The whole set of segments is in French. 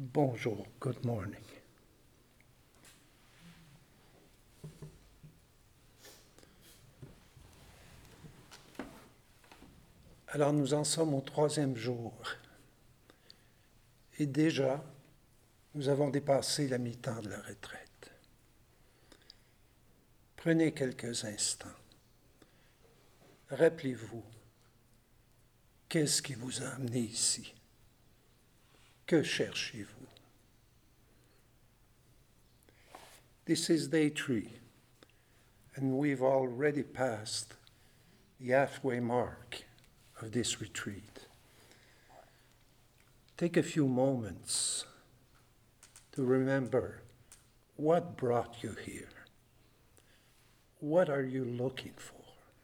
Bonjour, good morning. Alors nous en sommes au 3e jour. Et déjà, nous avons dépassé la mi-temps de la retraite. Prenez quelques instants. Rappelez-vous, qu'est-ce qui vous a amené ici? Que cherchez-vous? This is day 3, and we've already passed the halfway mark of this retreat. Take a few moments to remember what brought you here. What are you looking for?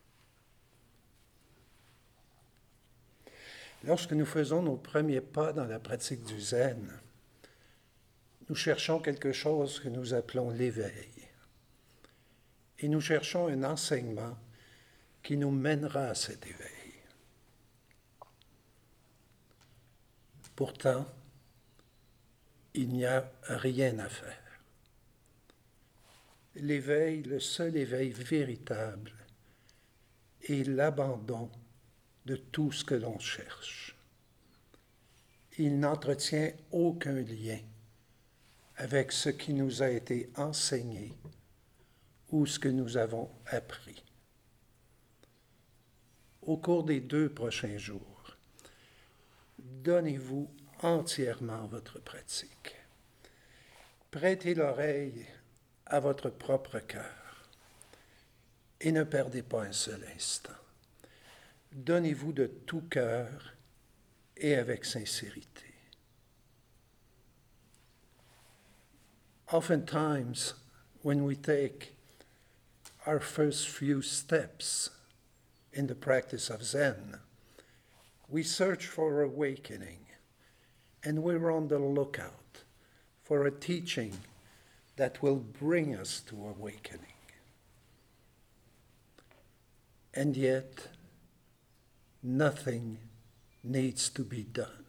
Lorsque nous faisons nos premiers pas dans la pratique du zen, nous cherchons quelque chose que nous appelons l'éveil. Et nous cherchons un enseignement qui nous mènera à cet éveil. Pourtant, il n'y a rien à faire. L'éveil, le seul éveil véritable, est l'abandon de tout ce que l'on cherche. Il n'entretient aucun lien avec ce qui nous a été enseigné ou ce que nous avons appris. Au cours des 2 prochains jours, donnez-vous entièrement votre pratique. Prêtez l'oreille à votre propre cœur et ne perdez pas un seul instant. Donnez-vous de tout cœur et avec sincérité. Oftentimes, when we take our first few steps in the practice of Zen, we search for awakening, and we're on the lookout for a teaching that will bring us to awakening. And yet, nothing needs to be done.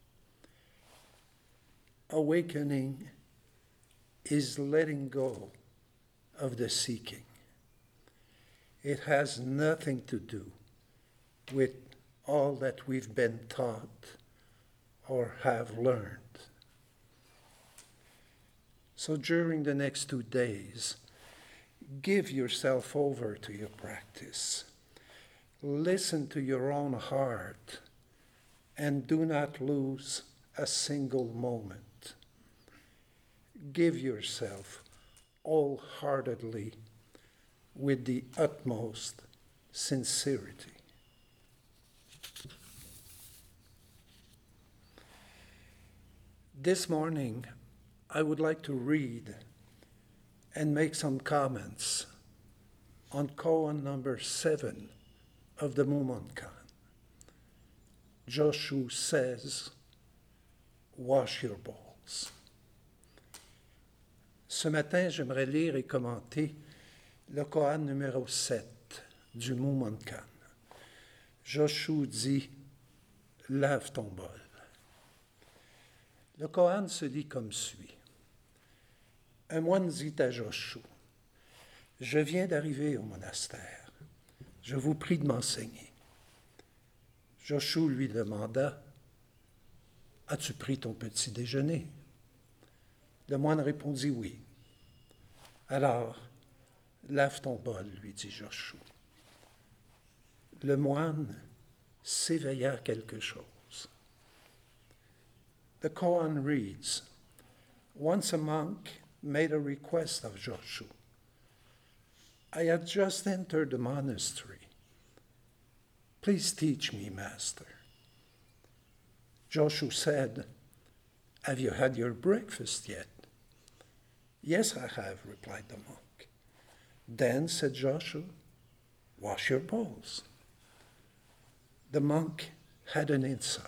Awakening is letting go of the seeking. It has nothing to do with all that we've been taught or have learned. So during the next 2 days, give yourself over to your practice. Listen to your own heart and do not lose a single moment. Give yourself wholeheartedly with the utmost sincerity. This morning, I would like to read and make some comments on koan number 7 of the Mumonkan. Joshu says, wash your bowls. Ce matin, j'aimerais lire et commenter le koan numéro 7 du Mumonkan. Joshu dit, lave ton bol. Le koan se lit comme suit. Un moine dit à Joshu, je viens d'arriver au monastère. Je vous prie de m'enseigner. Joshu lui demanda, as-tu pris ton petit déjeuner? Le moine répondit oui. Alors, lave ton bol, lui dit Joshu. Le moine s'éveilla quelque chose. The koan reads, once a monk made a request of Joshu. I had just entered the monastery. Please teach me, master. Joshu said, have you had your breakfast yet? Yes, I have, replied the monk. Then, said Joshu, wash your bowls. The monk had an insight.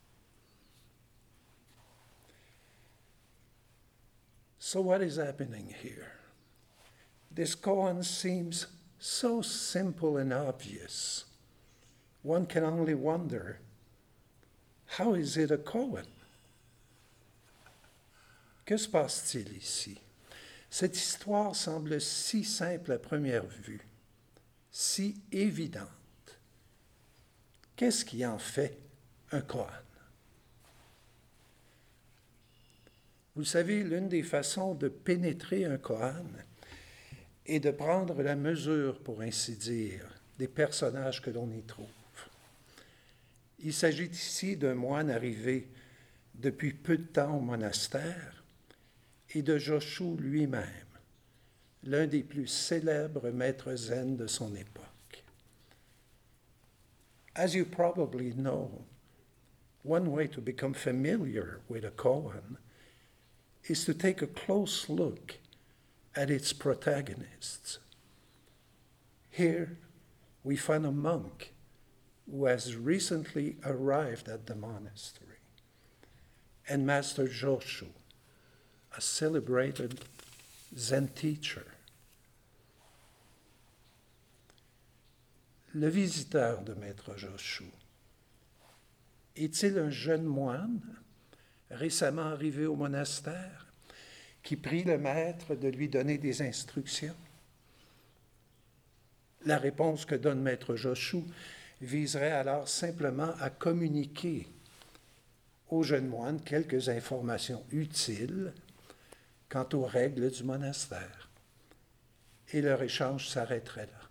So what is happening here? This koan seems so simple and obvious. One can only wonder, how is it a koan? Que se passe-t-il ici? Cette histoire semble si simple à première vue, si évidente. Qu'est-ce qui en fait un koan? Vous savez, l'une des façons de pénétrer un koan est de prendre la mesure, pour ainsi dire, des personnages que l'on y trouve. Il s'agit ici d'un moine arrivé depuis peu de temps au monastère et de Joshu lui-même, l'un des plus célèbres maîtres zen de son époque. As you probably know, one way to become familiar with a koan is to take a close look at its protagonists. Here we find a monk who has recently arrived at the monastery, and Master Joshu, a celebrated Zen teacher. Le visiteur de Maître Joshu est-il un jeune moine récemment arrivé au monastère qui prie le maître de lui donner des instructions? La réponse que donne Maître Joshu viserait alors simplement à communiquer au jeune moine quelques informations utiles quant aux règles du monastère. Et leur échange s'arrêterait là.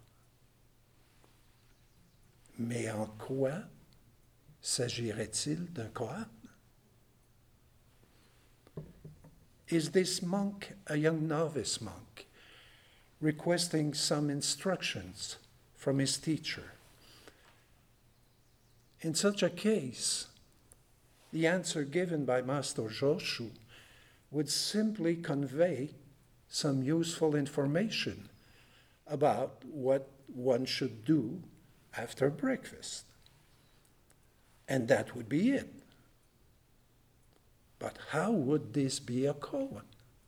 Mais en quoi s'agirait-il d'un koan? Is this monk a young novice monk requesting some instructions from his teacher? In such a case, the answer given by Master Joshu would simply convey some useful information about what one should do after breakfast. And that would be it. But how would this be a koan?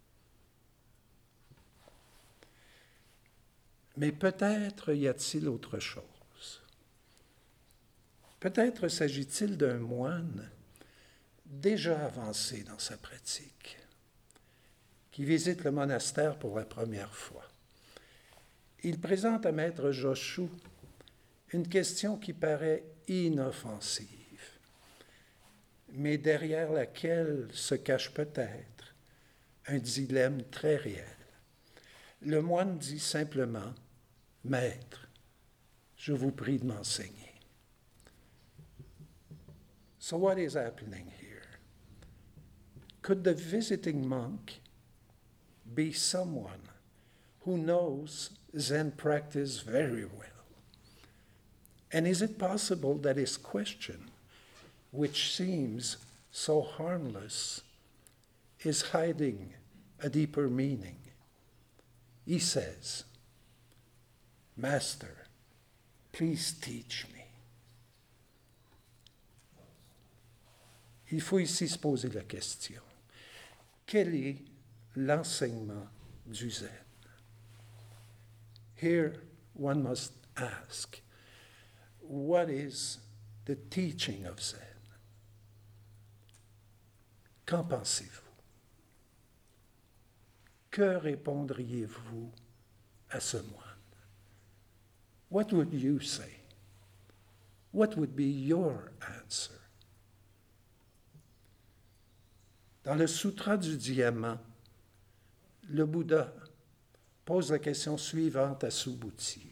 Mais peut-être y a-t-il autre chose. Peut-être s'agit-il d'un moine déjà avancé dans sa pratique, qui visite le monastère pour la première fois. Il présente à Maître Joshu une question qui paraît inoffensive, mais derrière laquelle se cache peut-être un dilemme très réel. Le moine dit simplement « Maître, je vous prie de m'enseigner ». So what is happening here? Could the visiting monk be someone who knows Zen practice very well? And is it possible that his question, which seems so harmless, is hiding a deeper meaning? He says, Master, please teach me. Il faut ici se poser la question. Quel est l'enseignement du Zen? Here one must ask, what is the teaching of Zen? Qu'en pensez-vous? Que répondriez-vous à ce moine? What would you say? What would be your answer? Dans le Sutra du Diamant, le Bouddha pose la question suivante à Subhuti.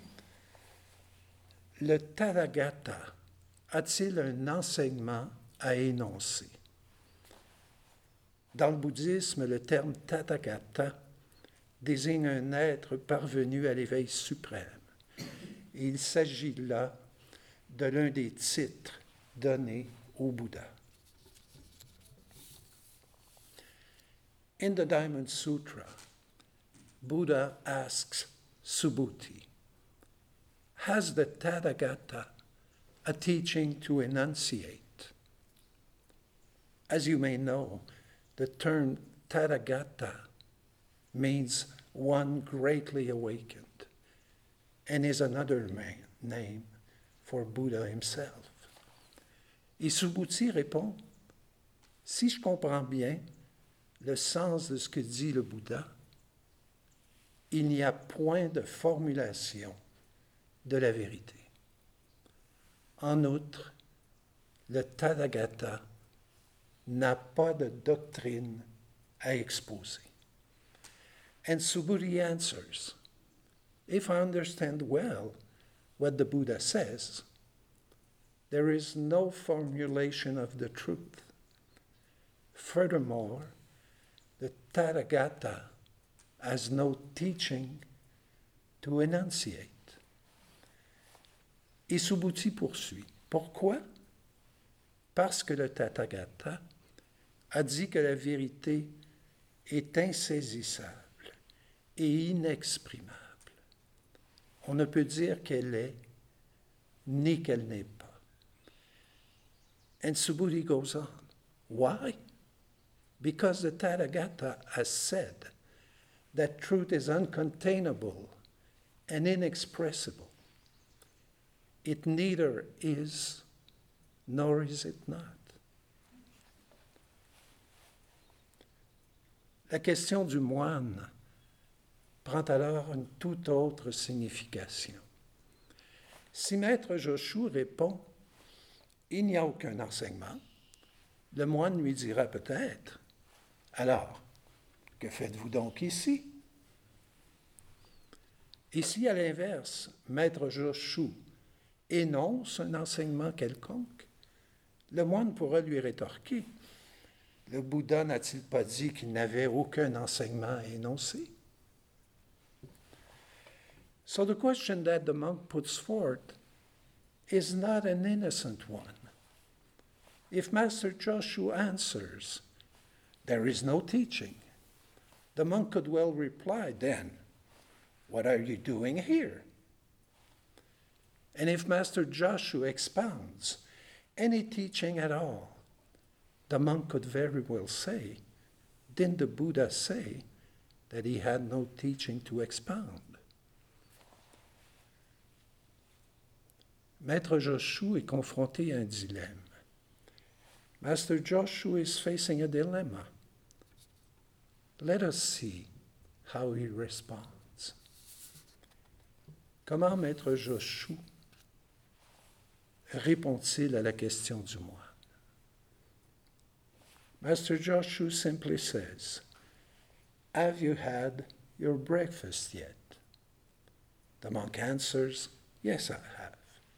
Le Tathagata a-t-il un enseignement à énoncer? Dans le bouddhisme, le terme Tathagata désigne un être parvenu à l'éveil suprême. Et il s'agit là de l'un des titres donnés au Bouddha. In the Diamond Sutra, Buddha asks Subhuti, has the Tathagata a teaching to enunciate? As you may know, the term Tathagata means one greatly awakened and is another name for Buddha himself. Et Subhuti répond, si je comprends bien, le sens de ce que dit le Bouddha, il n'y a point de formulation de la vérité. En outre, le Tathagata n'a pas de doctrine à exposer. And Subhuti answers, if I understand well what the Buddha says, there is no formulation of the truth. Furthermore, the Tathagata has no teaching to enunciate. Et Subhuti poursuit. Pourquoi? Parce que le Tathagata a dit que la vérité est insaisissable et inexprimable. On ne peut dire qu'elle est ni qu'elle n'est pas. And Subhuti goes on. Why? Because the Tathagata has said that truth is uncontainable and inexpressible. It neither is nor is it not. La question du moine prend alors une toute autre signification. Si Maître Joshu répond « Il n'y a aucun enseignement », le moine lui dira peut-être « Alors, que faites-vous donc ici ?» Et si à l'inverse, Maître Joshu énonce un enseignement quelconque, le moine pourra lui rétorquer « Le Bouddha n'a-t-il pas dit qu'il n'avait aucun enseignement à énoncer ?» So the question that the monk puts forth is not an innocent one. If Master Joshu answers, there is no teaching, the monk could well reply, then, what are you doing here? And if Master Joshu expounds any teaching at all, the monk could very well say, didn't the Buddha say that he had no teaching to expound? Maître Joshu est confronté à un dilemme. Master Joshu is facing a dilemma. Let us see how he responds. Comment Maître Joshu répond-il à la question du moine? Master Joshu simply says, have you had your breakfast yet? The monk answers, yes, I have.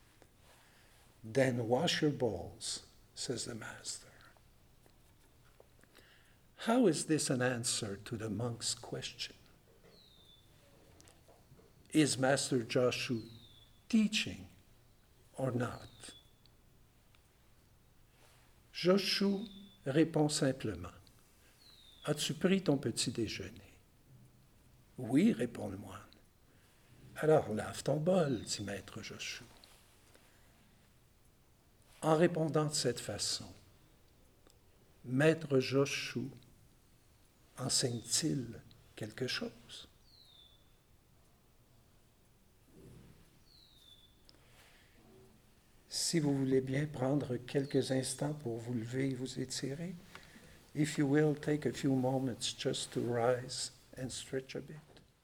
Then wash your bowls, says the master. How is this an answer to the monk's question? Is Master Joshu teaching or not? Joshu répond simplement, as-tu pris ton petit déjeuner? Oui, répond le moine. Alors lave ton bol, dit Maître Joshu. En répondant de cette façon, Maître Joshu enseigne-t-il quelque chose? Si vous voulez bien prendre quelques instants pour vous lever et vous étirer, if you will, take a few moments just to rise and stretch a bit.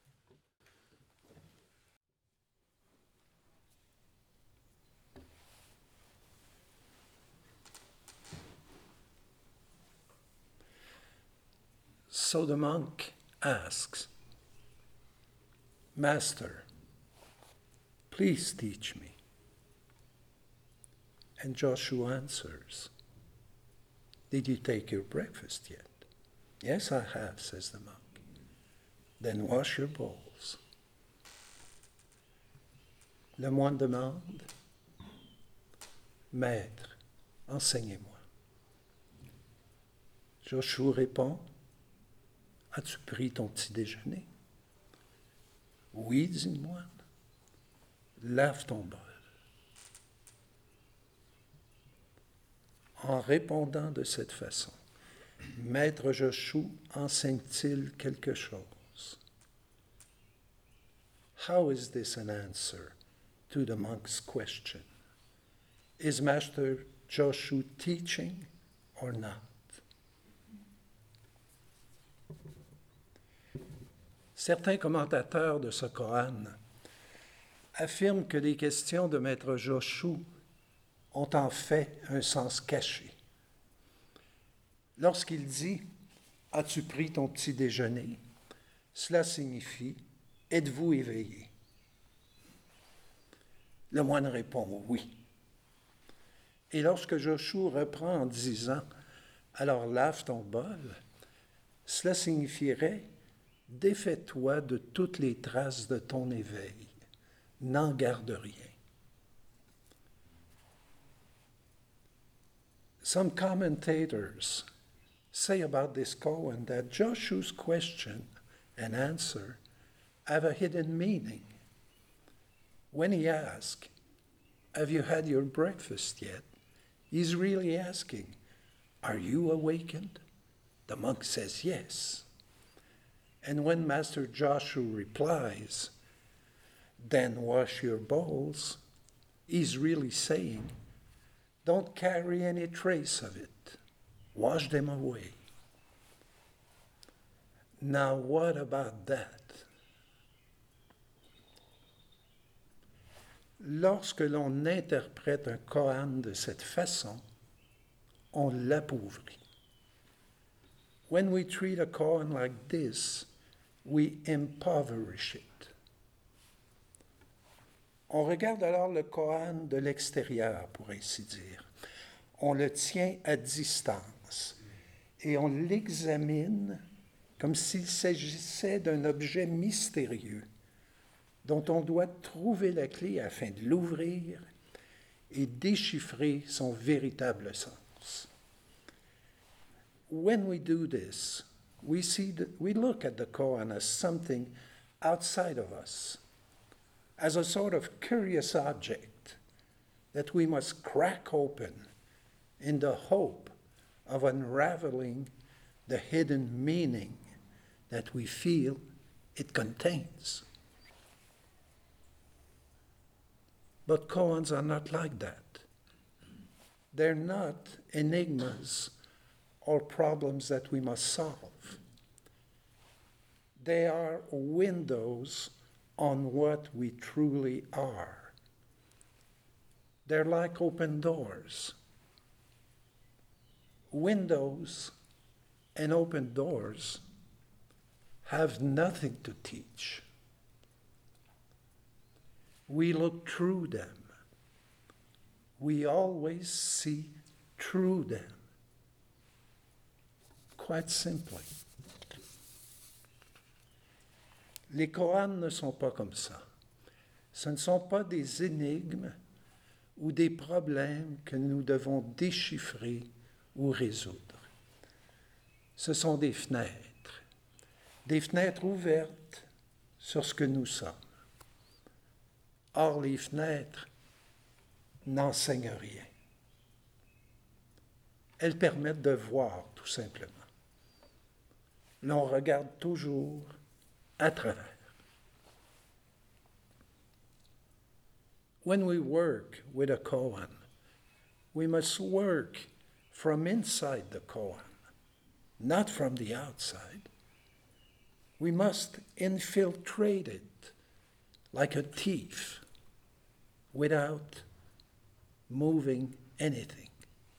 So the monk asks, Master, please teach me. And Joshu answers, did you take your breakfast yet? Yes, I have, says the monk. Then wash your bowls. Le moine demande, Maître, enseignez-moi. Joshu répond, as-tu pris ton petit déjeuner? Oui, dit le moine. Lave ton bol. En répondant de cette façon, Maître Joshu enseigne-t-il quelque chose? How is this an answer to the monk's question? Is Master Joshu teaching or not? Certains commentateurs de ce Kohan affirment que les questions de Maître Joshu ont en fait un sens caché. Lorsqu'il dit « As-tu pris ton petit déjeuner ?» cela signifie « Êtes-vous éveillé ?» Le moine répond « Oui ». Et lorsque Joshu reprend en disant « Alors lave ton bol », cela signifierait « Défais-toi de toutes les traces de ton éveil, n'en garde rien ». Some commentators say about this koan that Joshu's question and answer have a hidden meaning. When he asks, "Have you had your breakfast yet?" he's really asking, "Are you awakened?" The monk says yes. And when Master Joshu replies, "Then wash your bowls," he's really saying, "Don't carry any trace of it. Wash them away." Now, what about that? Lorsque l'on interprète un koan de cette façon, on l'appauvrit. When we treat a koan like this, we impoverish it. On regarde alors le koan de l'extérieur, pour ainsi dire. On le tient à distance et on l'examine comme s'il s'agissait d'un objet mystérieux dont on doit trouver la clé afin de l'ouvrir et déchiffrer son véritable sens. When we do this, we look at the koan as something outside of us, as a sort of curious object that we must crack open in the hope of unraveling the hidden meaning that we feel it contains. But koans are not like that. They're not enigmas or problems that we must solve. They are windows on what we truly are. They're like open doors. Windows and open doors have nothing to teach. We look through them. We always see through them. Quite simply. Les koans ne sont pas comme ça. Ce ne sont pas des énigmes ou des problèmes que nous devons déchiffrer ou résoudre. Ce sont des fenêtres ouvertes sur ce que nous sommes. Or, les fenêtres n'enseignent rien. Elles permettent de voir, tout simplement. L'on regarde toujours à travers. When we work with a koan, we must work from inside the koan, not from the outside. We must infiltrate it like a thief without moving anything.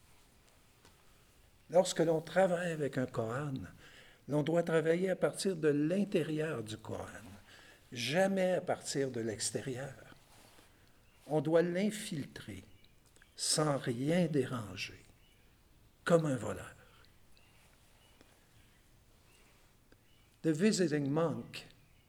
Lorsque l'on travaille avec un koan, l'on doit travailler à partir de l'intérieur du koan, jamais à partir de l'extérieur. On doit l'infiltrer sans rien déranger, comme un voleur. The visiting monk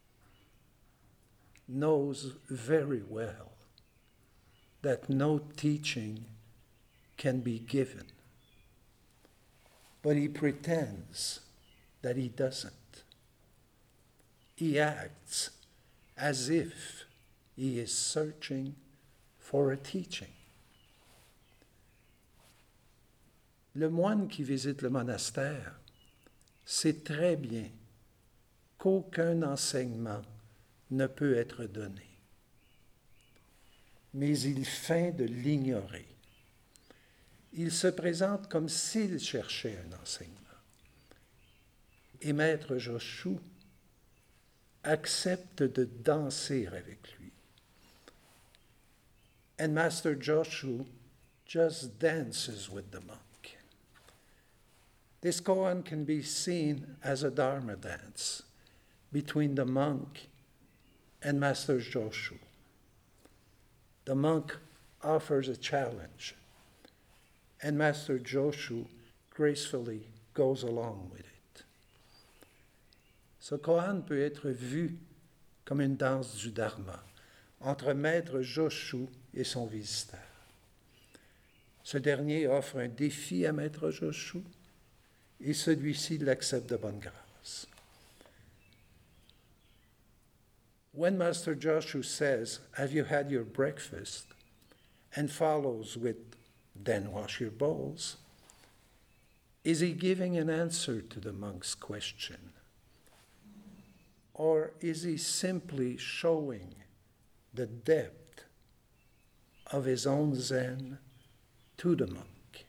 knows very well that no teaching can be given, but he pretends that he doesn't. He acts as if he is searching for a teaching. Le moine qui visite le monastère sait très bien qu'aucun enseignement ne peut être donné. Mais il feint de l'ignorer. Il se présente comme s'il cherchait un enseignement. Et Maître Joshu accepte de danser avec lui. And Master Joshua just dances with the monk. This koan can be seen as a Dharma dance between the monk and Master Joshua. The monk offers a challenge, and Master Joshua gracefully goes along with it. Ce koan peut être vu comme une danse du Dharma entre Maître Joshua et son visiteur. Ce dernier offre un défi à Maître Joshua et celui-ci l'accepte de bonne grâce. When Master Joshua says, "Have you had your breakfast?" and follows with, "Then wash your bowls," is he giving an answer to the monk's question? Or is he simply showing the depth of his own Zen to the monk?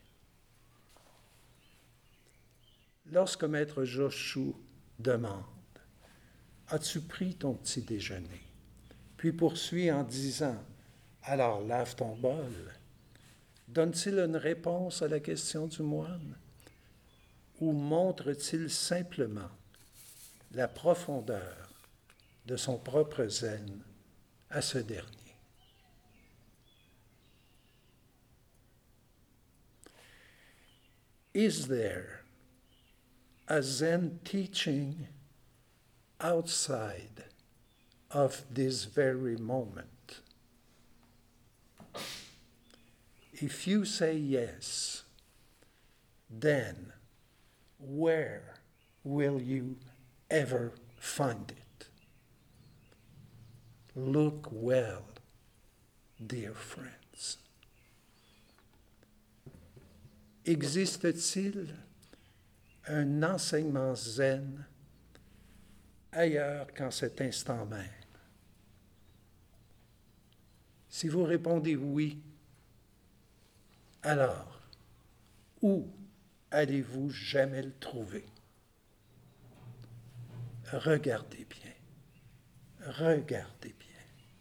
Lorsque Maître Joshua demande, "As-tu pris ton petit déjeuner?" puis poursuit en disant, "Alors lave ton bol", donne-t-il une réponse à la question du moine? Ou montre-t-il simplement la profondeur de son propre zen à ce dernier? Is there a Zen teaching outside of this very moment? If you say yes, then where will you ever find it? Look well, dear friends. Existe-t-il un enseignement zen ailleurs qu'en cet instant même? Si vous répondez oui, alors où allez-vous jamais le trouver? Regardez bien, regardez bien.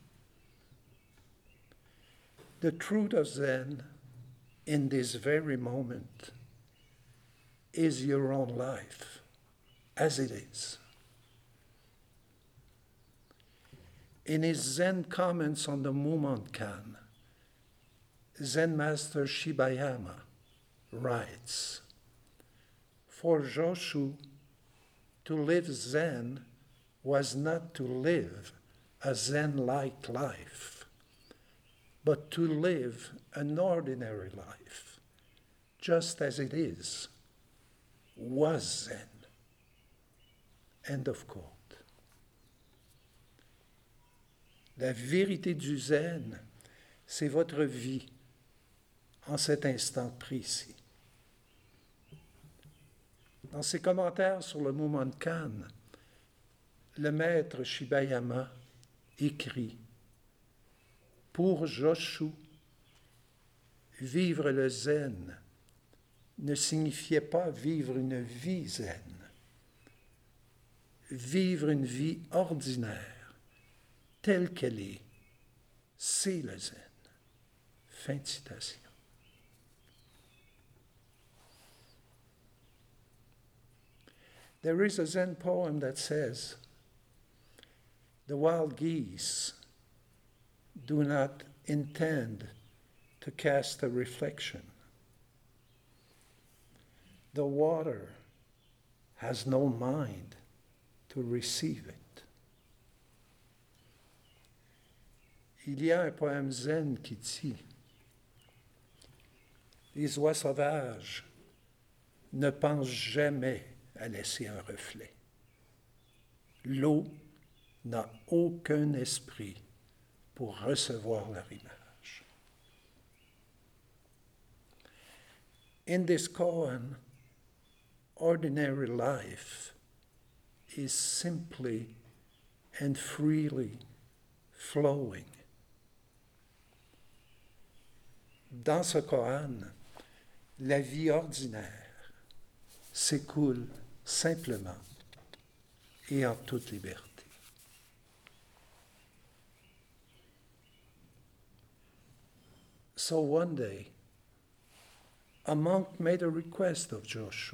The truth of Zen in this very moment is your own life, as it is. In his Zen comments on the Mumonkan, Zen Master Shibayama writes, "For Joshu, to live Zen was not to live a Zen-like life, but to live an ordinary life, just as it is, was Zen." End of quote. La vérité du Zen, c'est votre vie en cet instant précis. Dans ses commentaires sur le Mumonkan, le maître Shibayama écrit, "Pour Joshu, vivre le zen ne signifiait pas vivre une vie zen. Vivre une vie ordinaire, telle qu'elle est, c'est le zen." Fin de citation. There is a Zen poem that says, "The wild geese do not intend to cast a reflection. The water has no mind to receive it." Il y a un poème zen qui dit, "Les oies sauvages ne pensent jamais à laisser un reflet. L'eau n'a aucun esprit pour recevoir leur image." In this koan, ordinary life is simply and freely flowing. Dans ce koan, la vie ordinaire s'écoule simplement et en toute liberté. So one day, a monk made a request of Joshu.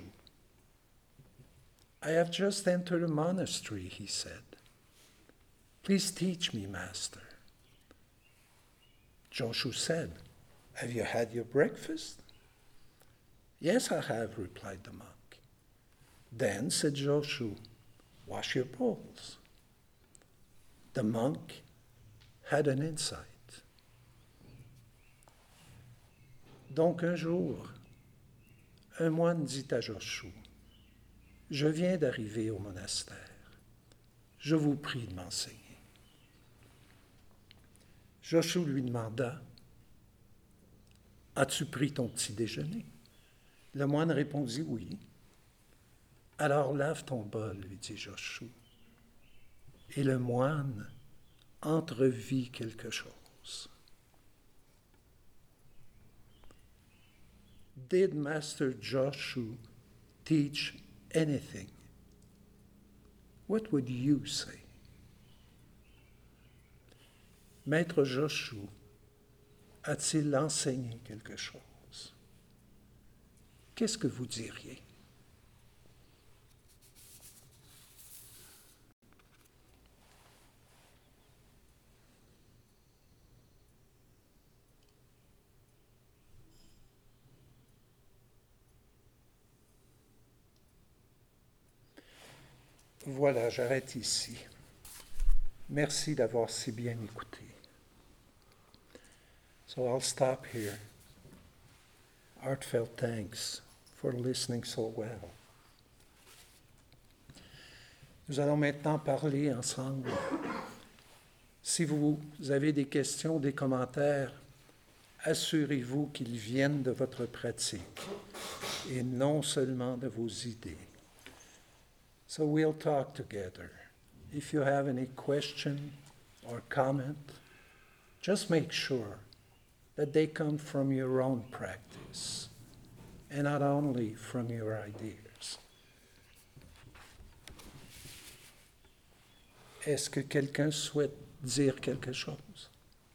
I have just entered a monastery, he said. Please teach me, master. Joshu said, have you had your breakfast? Yes, I have, replied the monk. Then, said Joshu, wash your bowls. The monk had an insight. Donc un jour, un moine dit à Joshu, je viens d'arriver au monastère. Je vous prie de m'enseigner. Joshu lui demanda, as-tu pris ton petit déjeuner? Le moine répondit oui. Alors lave ton bol, lui dit Joshu. Et le moine entrevit quelque chose. Did Master Joshu teach anything? What would you say? Maître Joshu a-t-il enseigné quelque chose? Qu'est-ce que vous diriez? Voilà, j'arrête ici. Merci d'avoir si bien écouté. So I'll stop here. Heartfelt thanks for listening so well. Nous allons maintenant parler ensemble. Si vous avez des questions, des commentaires, assurez-vous qu'ils viennent de votre pratique et non seulement de vos idées. So we'll talk together. If you have any question or comment, just make sure that they come from your own practice and not only from your ideas. Est-ce que quelqu'un souhaite dire quelque chose?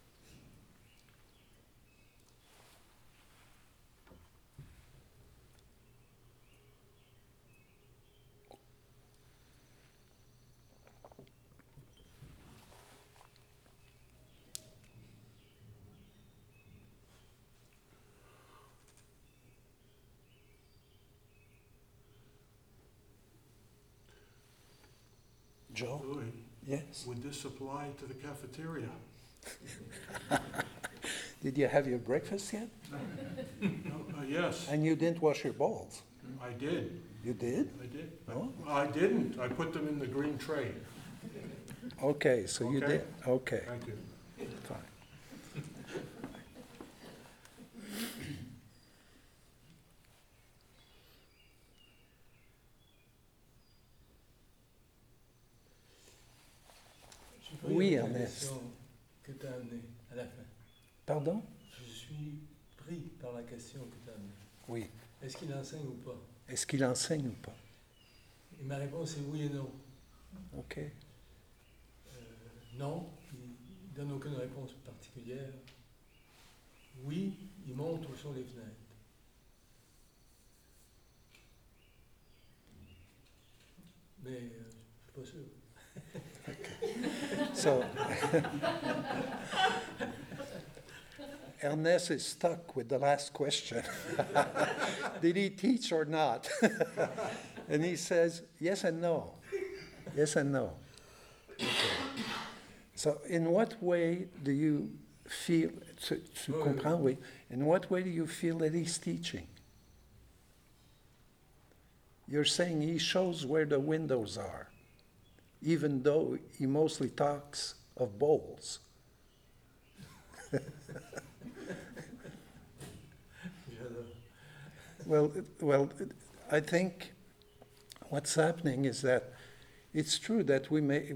Joe? Louis, Yes. would this apply to the cafeteria? Did you have your breakfast yet? No, yes, And you didn't wash your bowls? I did. You did? I did. No? I didn't. I put them in the green tray. Okay, so you Okay. did. Okay, Thank you. fine. Oui, la Ernest. question que tu as amenée à la fin. Pardon? Je suis pris par la question que tu as amenée. Oui. Est-ce qu'il enseigne ou pas? Est-ce qu'il enseigne ou pas? Et ma réponse est oui et non. OK. Non, il ne donne aucune réponse particulière. Oui, il montre où sont les fenêtres. Mais je ne suis pas sûr. So, Ernest is stuck with the last question. Did he teach or not? And he says, yes and no. Yes and no. Okay. So in what way do you feel, tu comprends, oui. In what way do you feel that he's teaching? You're saying he shows where the windows are, even though he mostly talks of bowls. Well, I think what's happening is that it's true that we may,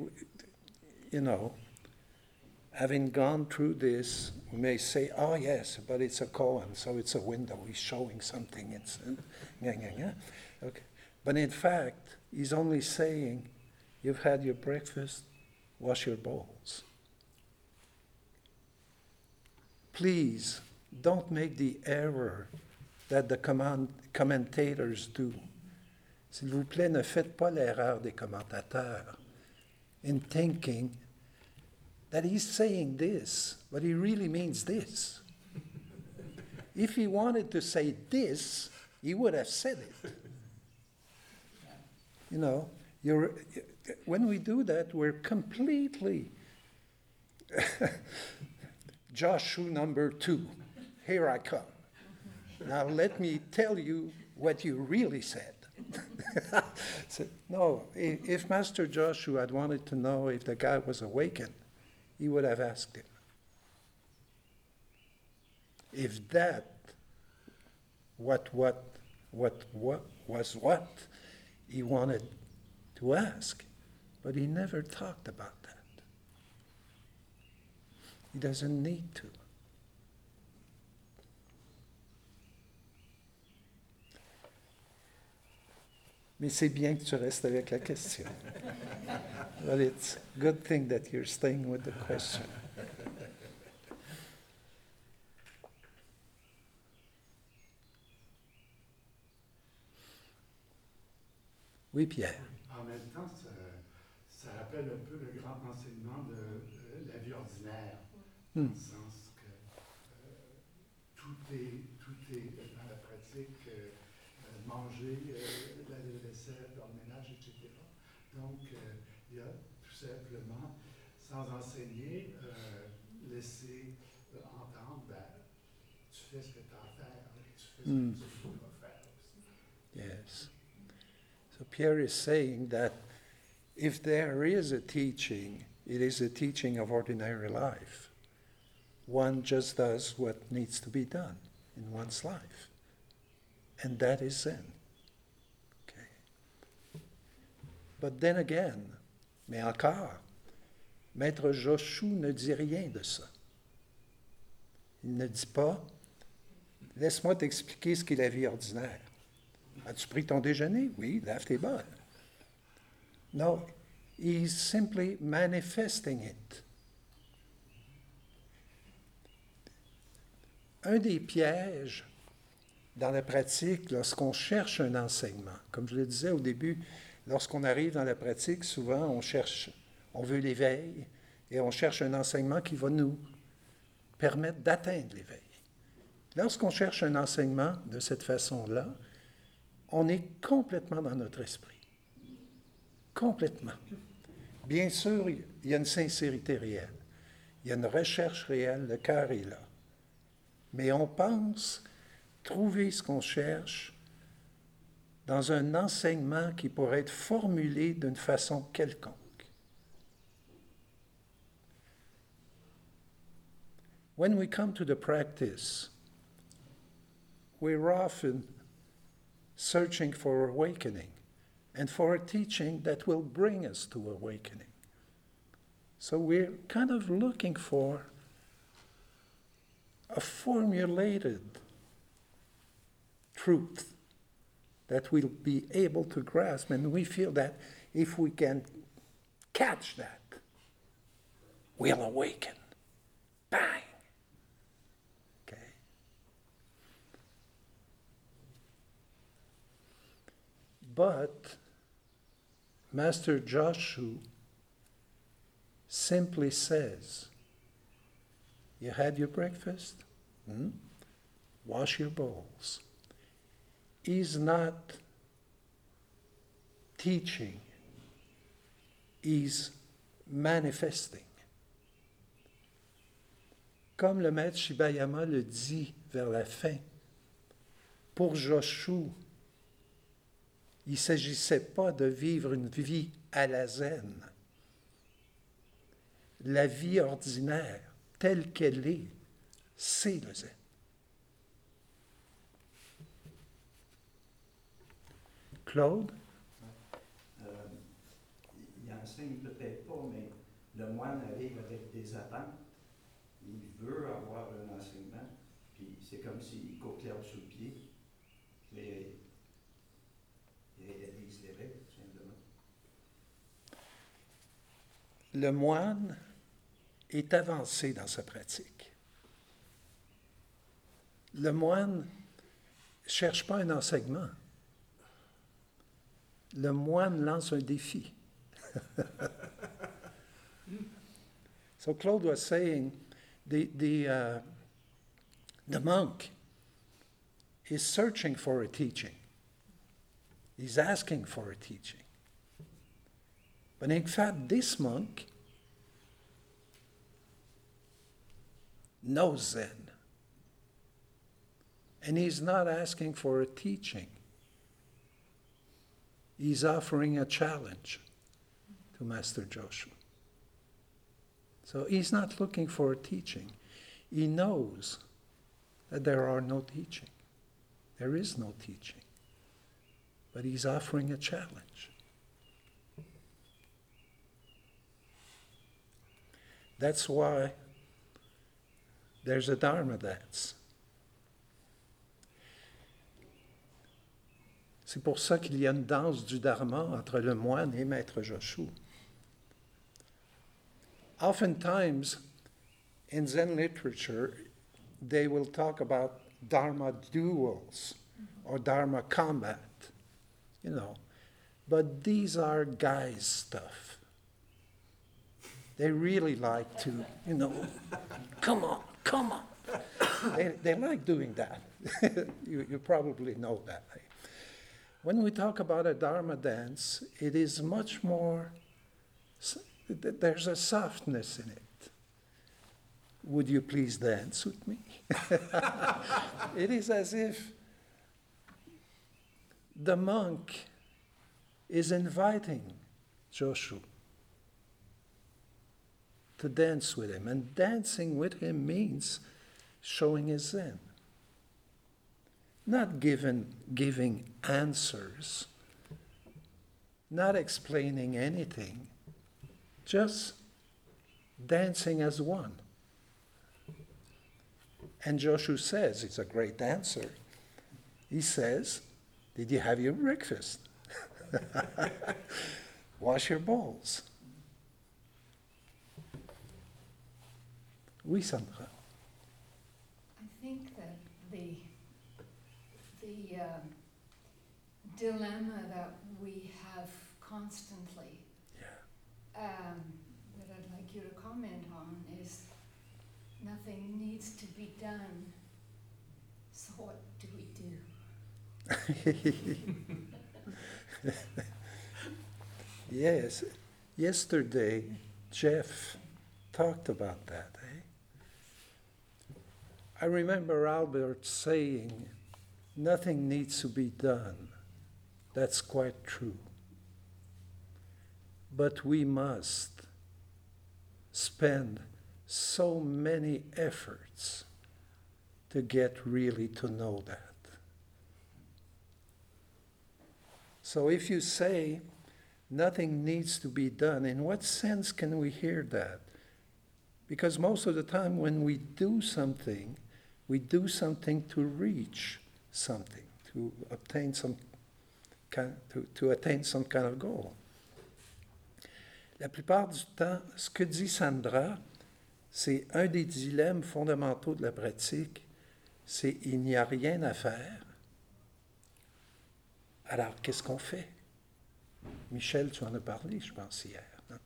having gone through this, we may say, oh yes, but it's a koan, so it's a window, he's showing something. It's, okay. But in fact, he's only saying, you've had your breakfast, wash your bowls. Please don't make the error that the commentators do. S'il vous plaît, ne faites pas l'erreur des commentateurs in thinking that he's saying this, but he really means this. If he wanted to say this, he would have said it. You know, when we do that, we're completely Joshua number 2. Here I come. Now let me tell you what you really said. So, no, if Master Joshua had wanted to know if the guy was awakened, he would have asked him. If that what was what he wanted to ask, but he never talked about that. He doesn't need to. Mais c'est bien que tu restes avec la question. But it's a good thing that you're staying with the question. Oui, Pierre. En même temps, ça rappelle un peu le grand enseignement de la vie ordinaire, dans le sens que tout est dans la pratique, manger, laver la vaisselle, faire le ménage, etc. Donc, il y a tout simplement, sans enseigner, laisser entendre, tu fais ce que tu as à faire, et tu fais ce que tu dois faire aussi. Yes. So Pierre is saying that if there is a teaching, it is a teaching of ordinary life. One just does what needs to be done in one's life. And that is Zen. Okay. But then again, mais encore, Maître Joshua ne dit rien de ça. Il ne dit pas, laisse-moi t'expliquer ce qu'est la vie ordinaire. As-tu pris ton déjeuner? Oui, lave tes bols. No, he's simply manifesting it. Un des pièges dans la pratique, lorsqu'on cherche un enseignement, comme je le disais au début, lorsqu'on arrive dans la pratique, souvent on veut l'éveil et on cherche un enseignement qui va nous permettre d'atteindre l'éveil. Lorsqu'on cherche un enseignement de cette façon-là, on est complètement dans notre esprit. Complètement. Bien sûr, il y a une sincérité réelle. Il y a une recherche réelle, le cœur est là. Mais on pense trouver ce qu'on cherche dans un enseignement qui pourrait être formulé d'une façon quelconque. When we come to the practice, we're often searching for awakening and for a teaching that will bring us to awakening. So we're kind of looking for a formulated truth that we'll be able to grasp, and we feel that if we can catch that, we'll awaken. Bang! Okay. But Master Joshua simply says, you had your breakfast? Wash your bowls. He's not teaching, he's manifesting. Comme le maître Shibayama le dit vers la fin, pour Joshua, il ne s'agissait pas de vivre une vie à la zen. La vie ordinaire, telle qu'elle est, c'est le zen. Claude? Il enseigne peut-être pas, mais le moine arrive avec des attentes. Il veut avoir un enseignement, puis c'est comme s'il coupe l'herbe sous le pied. Il réalise l'éveil, tout simplement. Le moine est avancé dans sa pratique. Le moine ne cherche pas un enseignement. Le moine lance un défi. So Claude was saying the monk is searching for a teaching. He's asking for a teaching. But in fact, this monk knows Zen. And he's not asking for a teaching. He's offering a challenge to Master Joshua. So he's not looking for a teaching. He knows that there are no teaching. There is no teaching. But he's offering a challenge. That's why there's a Dharma dance. C'est pour ça qu'il y a une danse du Dharma entre le moine et Maître Joshua. Oftentimes, in Zen literature, they will talk about Dharma duels or Dharma combat, you know. But these are guys' stuff. They really like to, you know, come on. They like doing that. You probably know that. When we talk about a Dharma dance, it is much more, there's a softness in it. Would you please dance with me? It is as if the monk is inviting Joshua to dance with him. And dancing with him means showing his Zen. Not giving answers, not explaining anything, just dancing as one. And Joshua says, it's a great answer. He says, did you have your breakfast? Wash your bowls. Oui, Sandra. I think that the dilemma that we have constantly, that I'd like you to comment on, is nothing needs to be done, so what do we do? Yes. Yesterday, Jeff talked about that. I remember Albert saying, nothing needs to be done. That's quite true. But we must spend so many efforts to get really to know that. So if you say nothing needs to be done, in what sense can we hear that? Because most of the time when we do something to reach something, to obtain some to attain some kind of goal. La plupart du temps, ce que dit Sandra, c'est un des dilemmes fondamentaux de la pratique, c'est il n'y a rien à faire. Alors, qu'est-ce qu'on fait? Michel, tu en as parlé, je pense, hier. Non?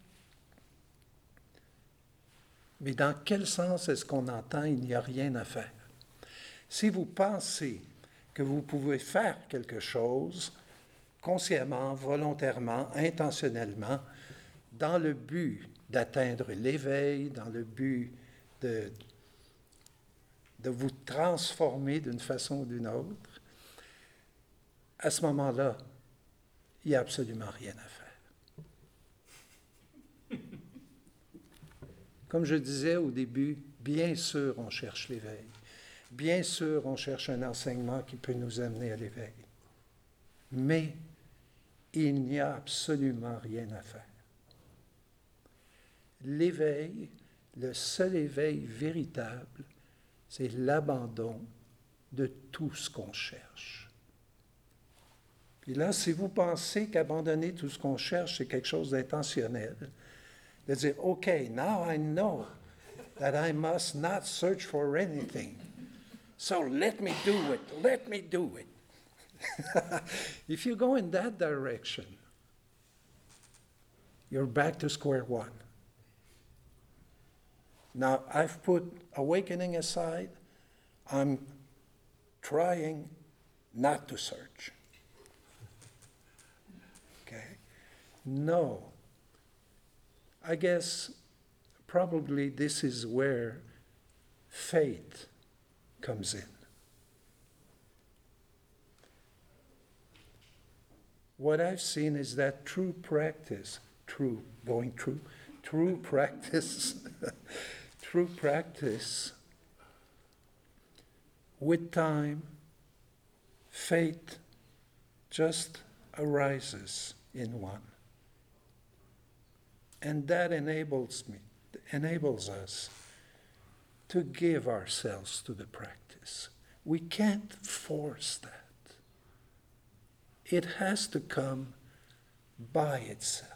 Mais dans quel sens est-ce qu'on entend « il n'y a rien à faire » ? Si vous pensez que vous pouvez faire quelque chose consciemment, volontairement, intentionnellement, dans le but d'atteindre l'éveil, dans le but de vous transformer d'une façon ou d'une autre, à ce moment-là, il n'y a absolument rien à faire. Comme je disais au début, bien sûr, on cherche l'éveil. Bien sûr, on cherche un enseignement qui peut nous amener à l'éveil. Mais il n'y a absolument rien à faire. L'éveil, le seul éveil véritable, c'est l'abandon de tout ce qu'on cherche. Puis là, si vous pensez qu'abandonner tout ce qu'on cherche, c'est quelque chose d'intentionnel, de dire, OK, now I know that I must not search for anything. So let me do it. Let me do it. If you go in that direction, you're back to square one. Now, I've put awakening aside. I'm trying not to search. Okay? No. I guess probably this is where faith comes in. What I've seen is that true practice, true practice, true practice, with time, faith just arises in one. And that enables us to give ourselves to the practice. We can't force that. It has to come by itself.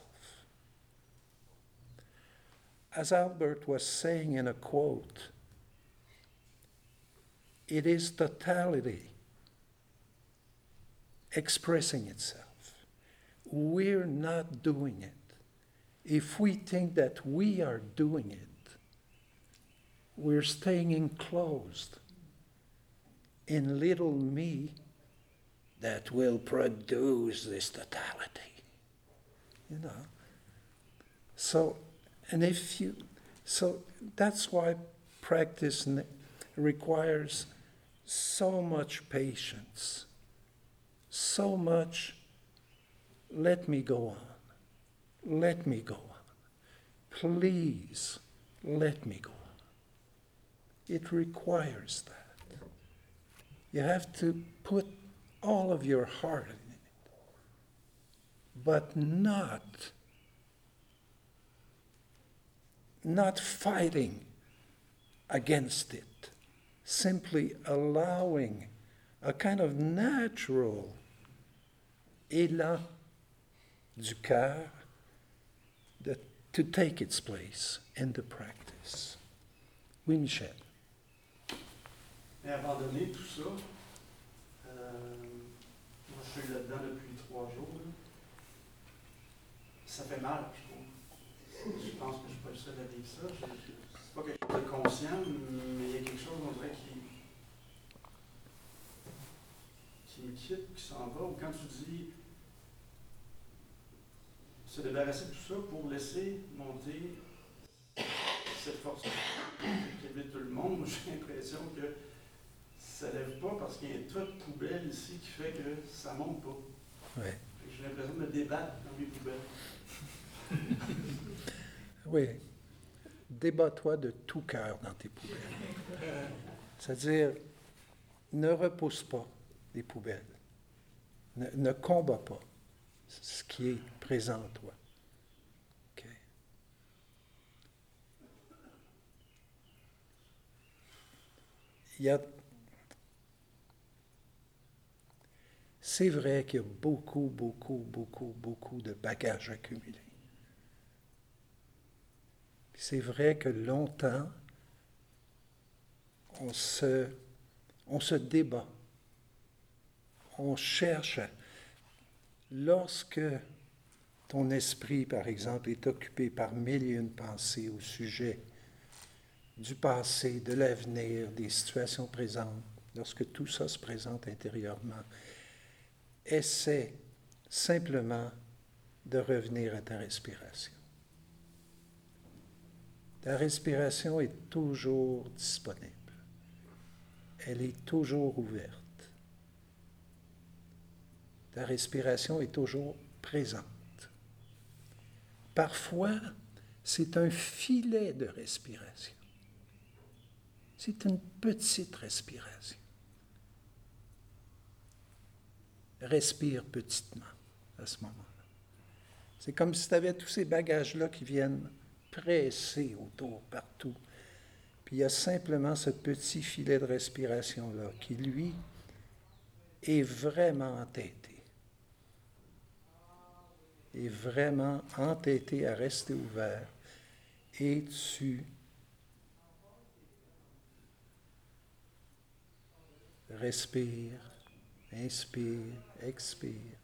As Albert was saying in a quote, it is totality expressing itself. We're not doing it. If we think that we are doing it, we're staying enclosed in little me that will produce this totality. You know. So that's why practice requires so much patience, so much, let me go on, let me go on. Please, let me go on. It requires that. You have to put all of your heart in it, but not fighting against it, simply allowing a kind of natural élan du cœur to take its place in the practice. Oui, Michel. Mais abandonner tout ça, moi je suis là-dedans depuis 3 jours, là. Ça fait mal, je trouve. Je pense que je ne suis pas le seul à vivre ça. C'est pas quelque chose de conscient, mais il y a quelque chose, on dirait, qui me quitte, qui s'en va. Ou quand tu dis se débarrasser de tout ça pour laisser monter cette force qui évite tout le monde, moi j'ai l'impression que ça ne lève pas parce qu'il y a un tas de poubelles ici qui fait que ça ne monte pas. Ouais. J'ai l'impression de me débattre dans mes poubelles. Oui. Débat-toi de tout cœur dans tes poubelles. C'est-à-dire, ne repousse pas les poubelles. Ne combats pas ce qui est présent en toi. Okay. C'est vrai qu'il y a beaucoup de bagages accumulés. C'est vrai que longtemps, on se débat. On cherche. Lorsque ton esprit, par exemple, est occupé par 1001 pensées au sujet du passé, de l'avenir, des situations présentes, lorsque tout ça se présente intérieurement, essaie simplement de revenir à ta respiration. Ta respiration est toujours disponible. Elle est toujours ouverte. Ta respiration est toujours présente. Parfois, c'est un filet de respiration. C'est une petite respiration. Respire petitement à ce moment-là. C'est comme si tu avais tous ces bagages-là qui viennent presser autour, partout. Puis il y a simplement ce petit filet de respiration-là qui, lui, est vraiment entêté. Est vraiment entêté à rester ouvert. Et tu respire, inspire, expire.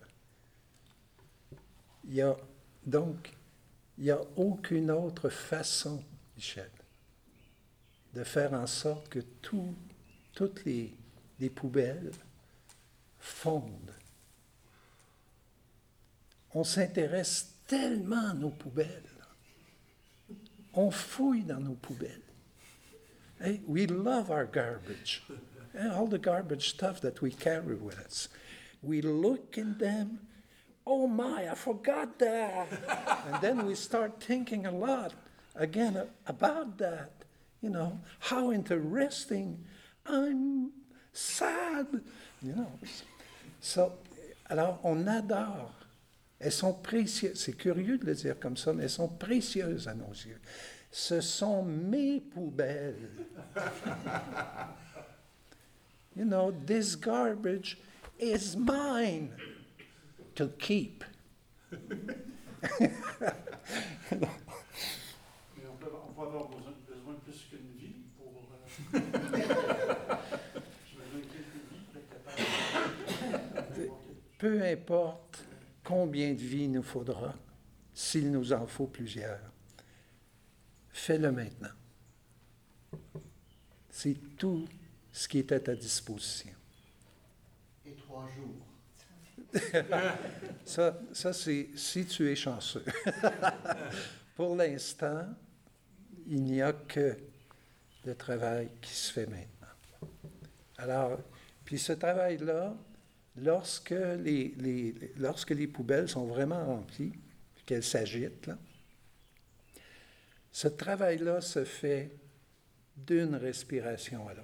Donc, il n'y a aucune autre façon, Michel, de faire en sorte que toutes les poubelles fondent. On s'intéresse tellement à nos poubelles. On fouille dans nos poubelles. Hey, we love our garbage. And all the garbage stuff that we carry with us. We look in them. Oh my, I forgot that. And then we start thinking a lot again about that. You know, how interesting. I'm sad. You know. So, alors, on adore. Elles sont précieuses. C'est curieux de le dire comme ça, mais elles sont précieuses à nos yeux. Ce sont mes poubelles. You know, this garbage is mine to keep. Mais on va avoir besoin de plus qu'une vie pour... J'imagine quelques vies pour être capable. Peu importe combien de vies il nous faudra, s'il nous en faut plusieurs, fais-le maintenant. C'est tout ce qui est à ta disposition. Et 3 jours. Ça c'est si tu es chanceux. Pour l'instant, il n'y a que le travail qui se fait maintenant. Alors, puis ce travail-là, lorsque les poubelles sont vraiment remplies, qu'elles s'agitent, là, ce travail-là se fait d'une respiration à l'autre.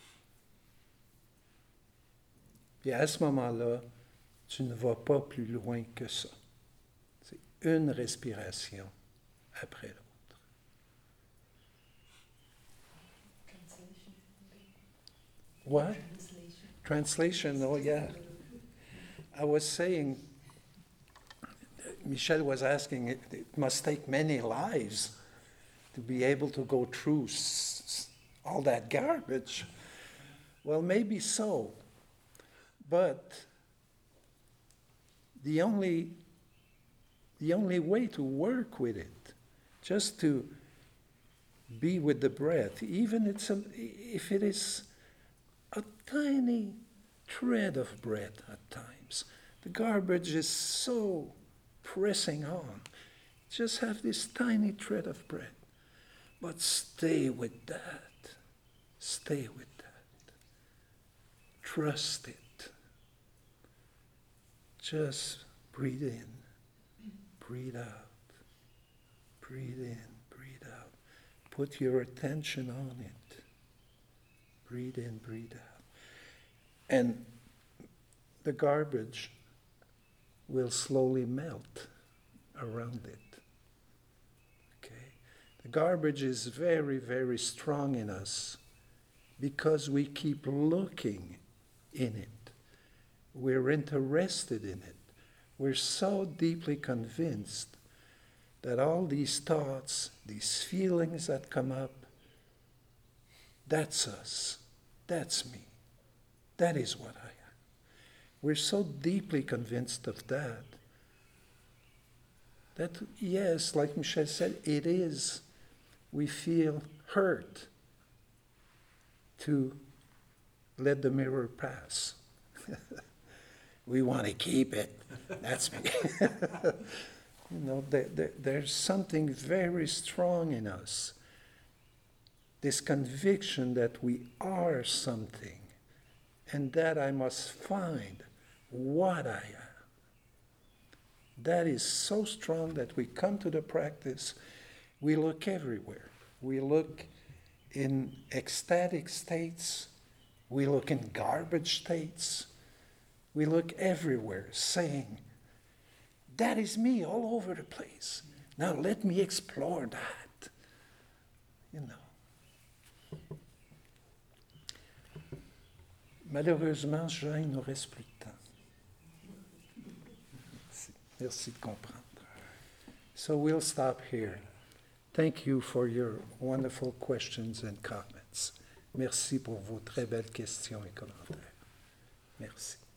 Puis à ce moment-là, tu ne vas pas plus loin que ça. C'est une respiration après l'autre. Translation. What? Translation. Translation, oh yeah. I was saying, Michel was asking, it must take many lives to be able to go through all that garbage. Well, maybe so. But the only way to work with it, just to be with the breath, even if it is a tiny thread of breath at times. The garbage is so pressing on. Just have this tiny thread of breath. But stay with that. Stay with that. Trust it. Just breathe in, breathe out, breathe in, breathe out. Put your attention on it. Breathe in, breathe out. And the garbage will slowly melt around it. Okay? The garbage is very, very strong in us because we keep looking in it. We're interested in it. We're so deeply convinced that all these thoughts, these feelings that come up, that's us. That's me. That is what I am. We're so deeply convinced of that, yes, like Michel said, it is. We feel hurt to let the mirror pass. We want to keep it. That's me. You know, there's something very strong in us. This conviction that we are something and that I must find what I am. That is so strong that we come to the practice, we look everywhere. We look in ecstatic states, we look in garbage states, we look everywhere saying, that is me all over the place. Now let me explore that. You know. Malheureusement, Jean, il ne nous reste plus de temps. Merci de comprendre. So we'll stop here. Thank you for your wonderful questions and comments. Merci pour vos très belles questions et commentaires. Merci.